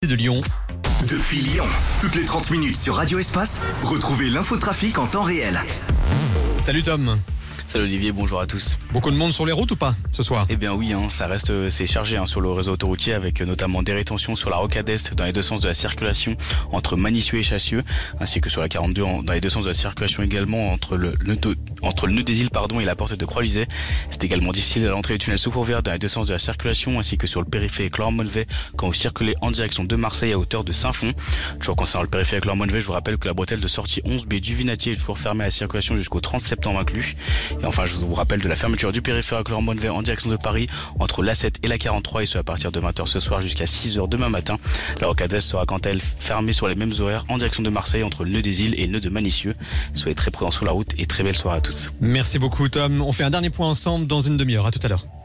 de Lyon. Depuis Lyon, toutes les 30 minutes sur Radio Espace, retrouvez l'infotrafic en temps réel. Salut Tom. Salut Olivier, bonjour à tous. Beaucoup de monde sur les routes ou pas ce soir? Eh bien oui, ça reste, c'est chargé sur le réseau autoroutier avec notamment des rétentions sur la rocade Est dans les deux sens de la circulation entre Manicieux et Chassieux, ainsi que sur la 42 dans les deux sens de la circulation également entre le nœud des îles et la porte de Croix-Lizet. C'est également difficile à l'entrée du tunnel sous Fourvière dans les deux sens de la circulation, ainsi que sur le périphérique Laurent-Monnevet quand vous circulez en direction de Marseille à hauteur de Saint-Fond. Toujours concernant le périphérique Laurent-Monnevet, je vous rappelle que la bretelle de sortie 11B du Vinatier est toujours fermée à la circulation jusqu'au 30 septembre inclus. Et enfin, je vous rappelle de la fermeture du périphérique Laurent-Monnevet en direction de Paris entre l'A7 et la 43, et ce à partir de 20h ce soir jusqu'à 6h demain matin. La rocade Est sera quant à elle fermée sur les mêmes horaires en direction de Marseille entre le nœud des îles et le nœud de Manicieux. Soyez très prudents sur la route et très belle soirée à tous. Merci beaucoup Tom. On fait un dernier point ensemble dans une demi-heure. À tout à l'heure.